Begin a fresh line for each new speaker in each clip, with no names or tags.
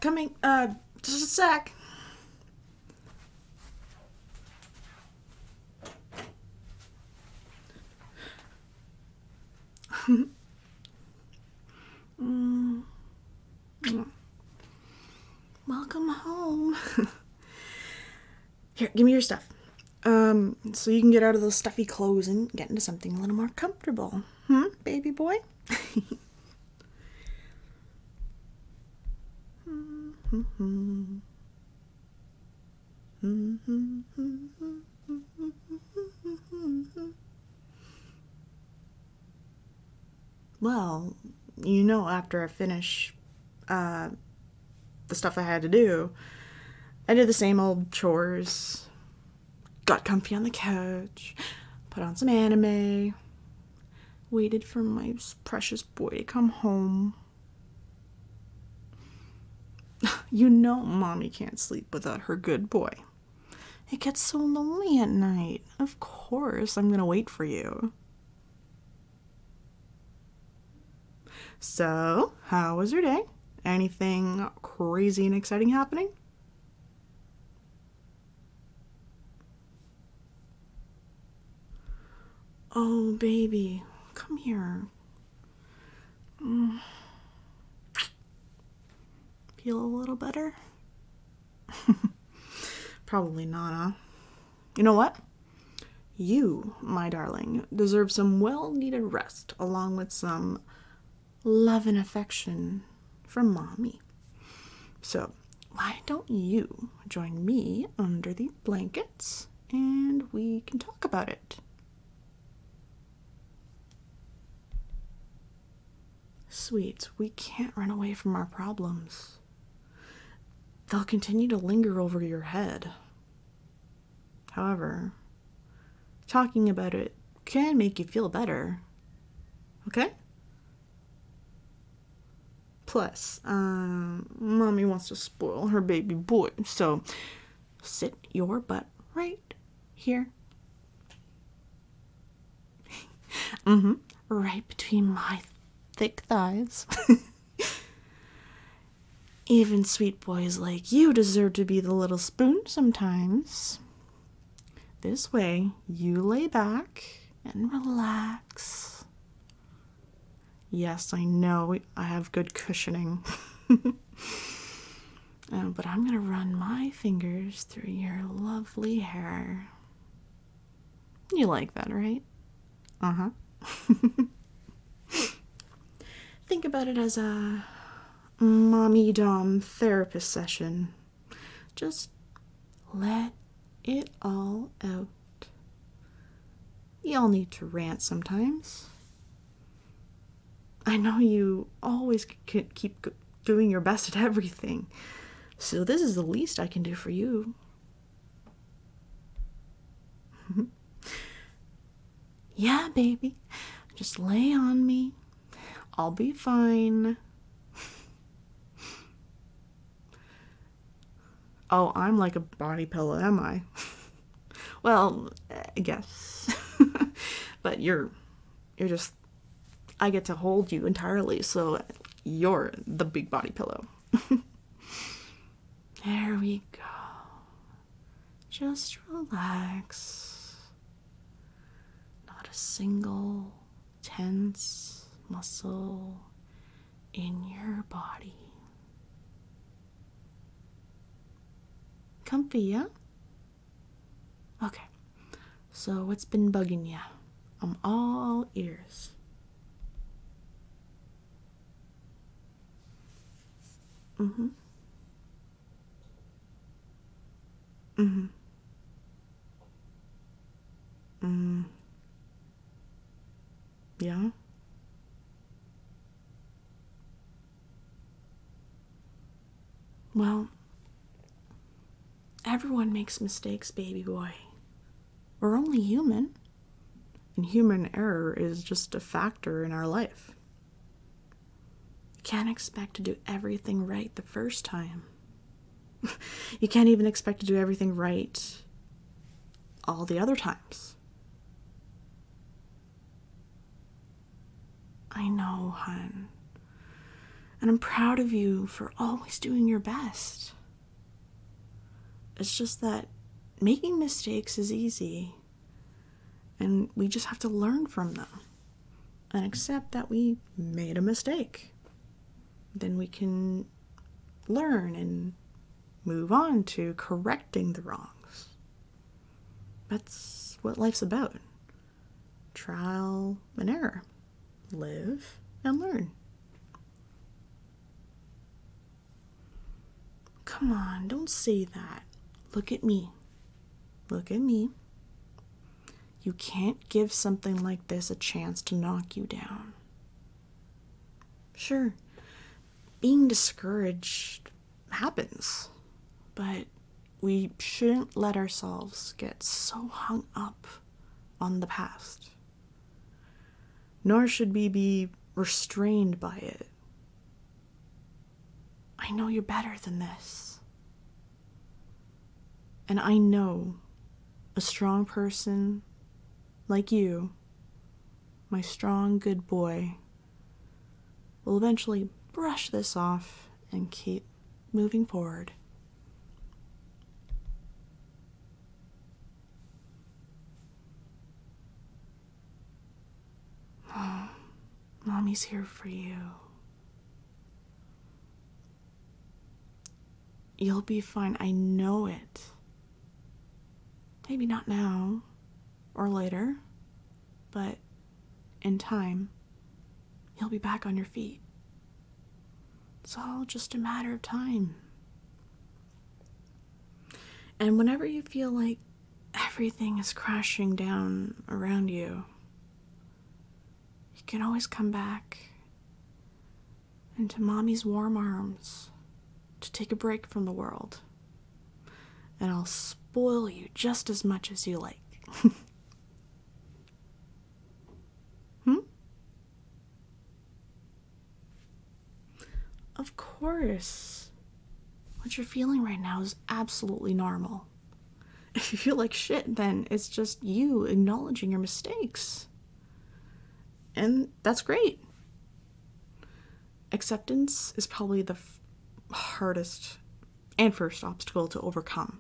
coming. Just a sec. Welcome home. Here, give me your stuff. So you can get out of those stuffy clothes and get into something a little more comfortable. Baby boy? Well, after I finish the stuff I had to do, I did the same old chores, got comfy on the couch, put on some anime, waited for my precious boy to come home. Mommy can't sleep without her good boy. It gets so lonely at night. Of course, I'm gonna wait for you. So, how was your day? Anything crazy and exciting happening? Oh, baby, come here. Feel a little better? Probably not, huh? You know what? You, my darling, deserve some well-needed rest, along with some love and affection from Mommy. So, why don't you join me under the blankets, and we can talk about it. Sweet, we can't run away from our problems. They'll continue to linger over your head. However, talking about it can make you feel better. Okay? Plus, Mommy wants to spoil her baby boy, so sit your butt right here. Right between my thick thighs. Even sweet boys like you deserve to be the little spoon sometimes. This way, you lay back and relax. Yes, I know I have good cushioning. But I'm gonna run my fingers through your lovely hair. You like that, right? Uh-huh. Think about it as a mommy dom therapist session. Just let it all out. Y'all need to rant sometimes. I know you always keep doing your best at everything, so this is the least I can do for you. Yeah, baby, just lay on me. I'll be fine. Oh, I'm like a body pillow, am I? Well, I guess. But you're just, I get to hold you entirely, so you're the big body pillow. There we go. Just relax. Not a single tense muscle in your body. Comfy, yeah? Okay. So what's been bugging ya? I'm all ears. Yeah? Well, everyone makes mistakes, baby boy. We're only human. And human error is just a factor in our life. You can't expect to do everything right the first time. You can't even expect to do everything right all the other times. I know, hun. And I'm proud of you for always doing your best. It's just that making mistakes is easy, and we just have to learn from them and accept that we made a mistake. Then we can learn and move on to correcting the wrongs. That's what life's about. Trial and error. Live and learn. Come on, don't say that. Look at me. Look at me. You can't give something like this a chance to knock you down. Sure, being discouraged happens, but we shouldn't let ourselves get so hung up on the past. Nor should we be restrained by it. I know you're better than this. And I know a strong person like you, my strong, good boy, will eventually brush this off and keep moving forward. Oh, Mommy's here for you. You'll be fine. I know it. Maybe not now or later, but in time, you'll be back on your feet. It's all just a matter of time. And whenever you feel like everything is crashing down around you, you can always come back into Mommy's warm arms to take a break from the world. And I'll spoil you just as much as you like. Of course. What you're feeling right now is absolutely normal. If you feel like shit, then it's just you acknowledging your mistakes. And that's great. Acceptance is probably the hardest and first obstacle to overcome.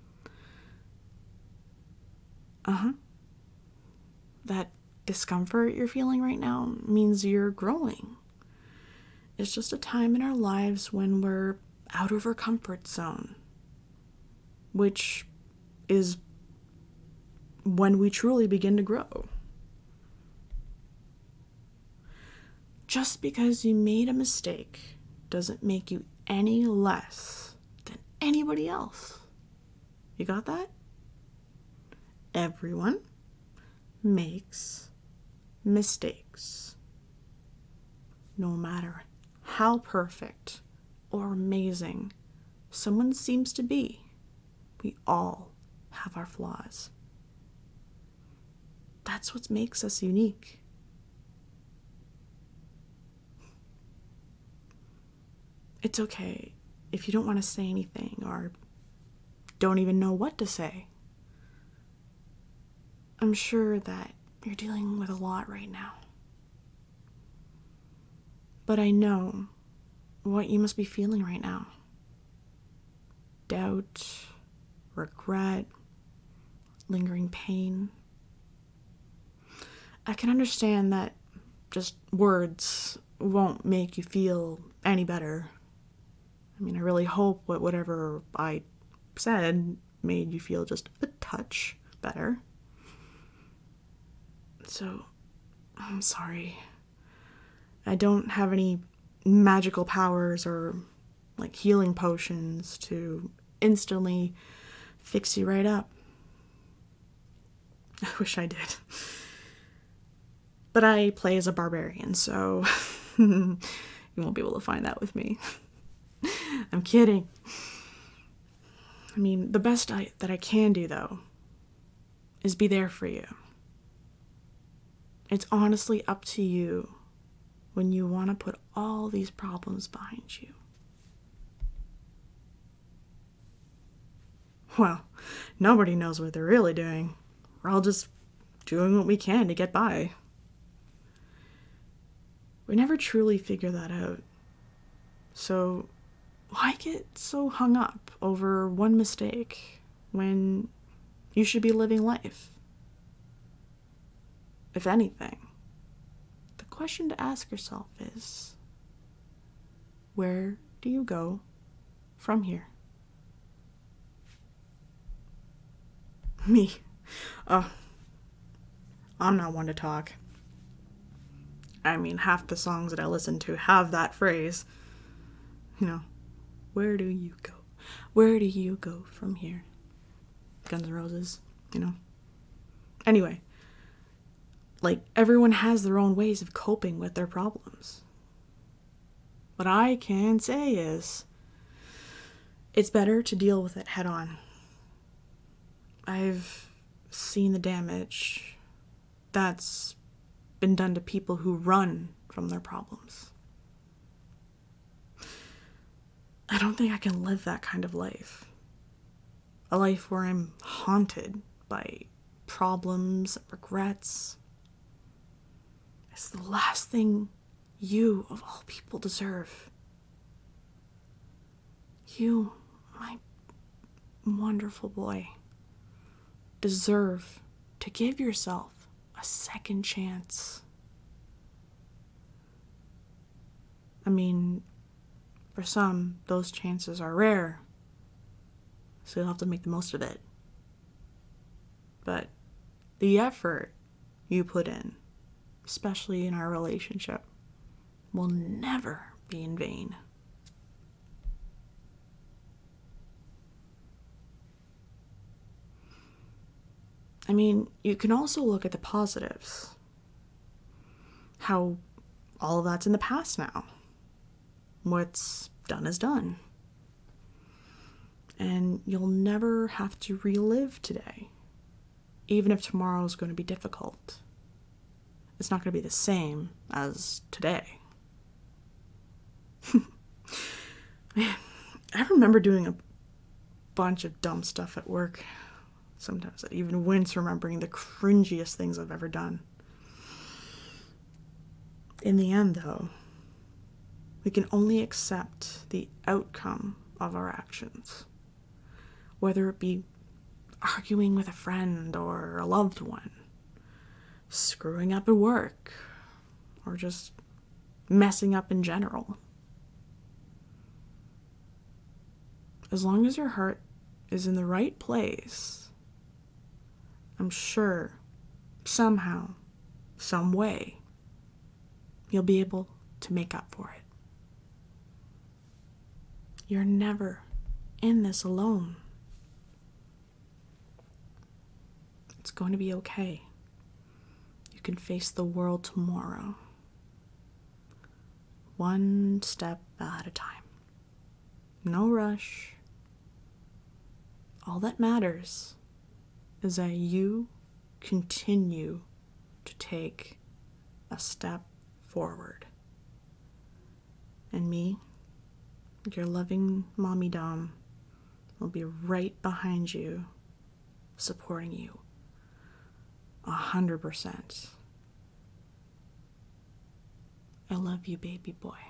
That discomfort you're feeling right now means you're growing. It's just a time in our lives when we're out of our comfort zone, which is when we truly begin to grow. Just because you made a mistake doesn't make you any less than anybody else. You got that? Everyone makes mistakes. No matter how perfect or amazing someone seems to be, we all have our flaws. That's what makes us unique. It's okay if you don't want to say anything or don't even know what to say. I'm sure that you're dealing with a lot right now. But I know what you must be feeling right now. Doubt, regret, lingering pain. I can understand that just words won't make you feel any better. I mean, I really hope whatever I said made you feel just a touch better. So, I'm sorry. I don't have any magical powers or like healing potions to instantly fix you right up. I wish I did. But I play as a barbarian, so you won't be able to find that with me. I'm kidding. I mean, the best that I can do, though, is be there for you. It's honestly up to you when you want to put all these problems behind you. Well, nobody knows what they're really doing. We're all just doing what we can to get by. We never truly figure that out. So why get so hung up over one mistake when you should be living life? If anything, the question to ask yourself is, where do you go from here? Me. I'm not one to talk. I mean, half the songs that I listen to have that phrase. Where do you go? Where do you go from here? Guns N' Roses, Anyway, everyone has their own ways of coping with their problems. What I can say is, it's better to deal with it head on. I've seen the damage that's been done to people who run from their problems. I don't think I can live that kind of life. A life where I'm haunted by problems, regrets. It's the last thing you, of all people, deserve. You, my wonderful boy, deserve to give yourself a second chance. I mean, for some, those chances are rare, so you'll have to make the most of it. But the effort you put in, especially in our relationship, will never be in vain. I mean, you can also look at the positives. How all of that's in the past now. What's done is done. And you'll never have to relive today, even if tomorrow is going to be difficult. It's not going to be the same as today. Man, I remember doing a bunch of dumb stuff at work. Sometimes I even wince remembering the cringiest things I've ever done. In the end, though, we can only accept the outcome of our actions. Whether it be arguing with a friend or a loved one, screwing up at work, or just messing up in general. As long as your heart is in the right place, I'm sure somehow, some way, you'll be able to make up for it. You're never in this alone. It's going to be okay. You can face the world tomorrow, one step at a time. No rush. All that matters is that you continue to take a step forward. And me, your loving Mommy Dom, will be right behind you, supporting you 100%. I love you, baby boy.